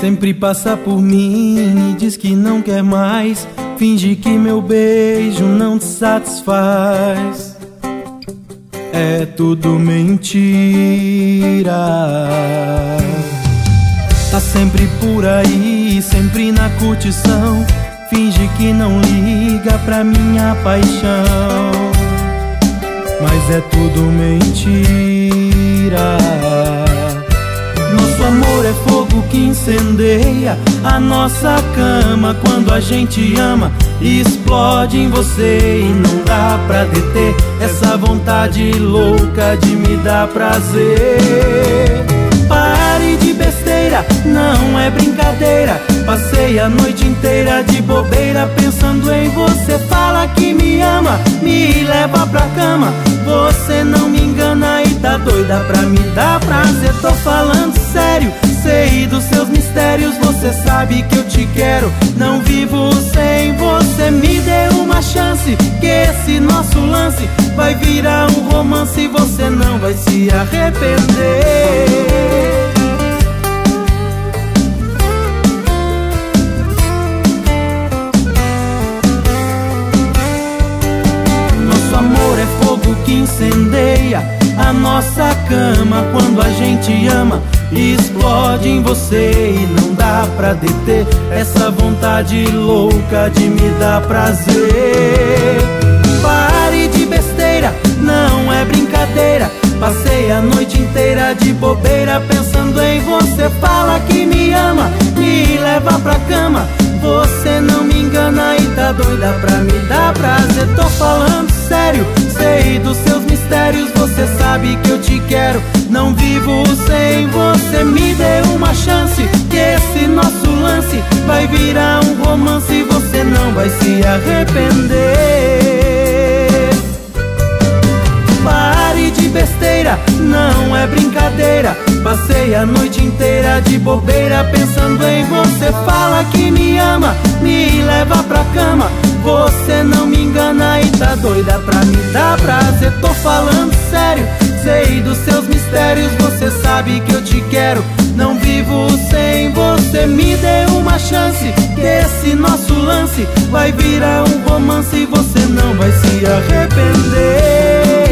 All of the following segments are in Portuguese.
Sempre passa por mim e diz que não quer mais. Finge que meu beijo não te satisfaz. É tudo mentira. Tá sempre por aí, sempre na curtição. Finge que não liga pra minha paixão, mas é tudo mentira. Nosso amor é fogo que incendeia a nossa cama. Quando a gente ama, explode em você e não dá pra deter essa vontade louca de me dar prazer. Pare de besteira, não é brincadeira. Passei a noite inteira de bobeira pensando em você. Fala que me ama, me leva pra cama. Você não me engana e tá doida pra me dar prazer. Tô falando sério, sei dos seus mistérios. Você sabe que eu te quero, não vivo sem você. Me dê uma chance, que esse nosso lance vai virar um romance e você não vai se arrepender. Que incendeia a nossa cama. Quando a gente ama, explode em você e não dá pra deter essa vontade louca de me dar prazer. Pare de besteira, não é brincadeira. Passei a noite inteira de bobeira pensando em você. Fala que me ama, me leva pra cama. Você não me engana e tá doida pra me dar prazer. Tô falando sério, sei dos seus mistérios. Você sabe que eu te quero, não vivo sem você. Me dê uma chance, que esse nosso lance vai virar um romance e você não vai se arrepender. Pare de besteira, não é brincadeira. Passei a noite inteira de bobeira pensando em você. Fala que me ama, me leva pra cama. Você não me engana e tá doida pra me dar prazer. Tô falando sério, sei dos seus mistérios. Você sabe que eu te quero, não vivo sem você. Me dê uma chance, que esse nosso lance vai virar um romance e você não vai se arrepender.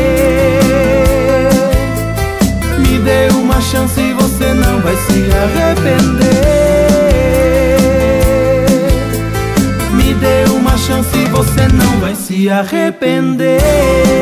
Me dê uma chance e você não vai se arrepender. Me dê uma chance e você não vai se arrepender.